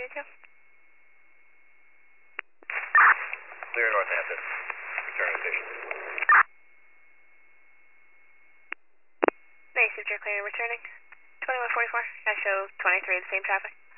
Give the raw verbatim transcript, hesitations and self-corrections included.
two. Clear Northampton. Returning station. Nice, if you're clear and returning. twenty-one forty-four. I show twenty-three, the same traffic.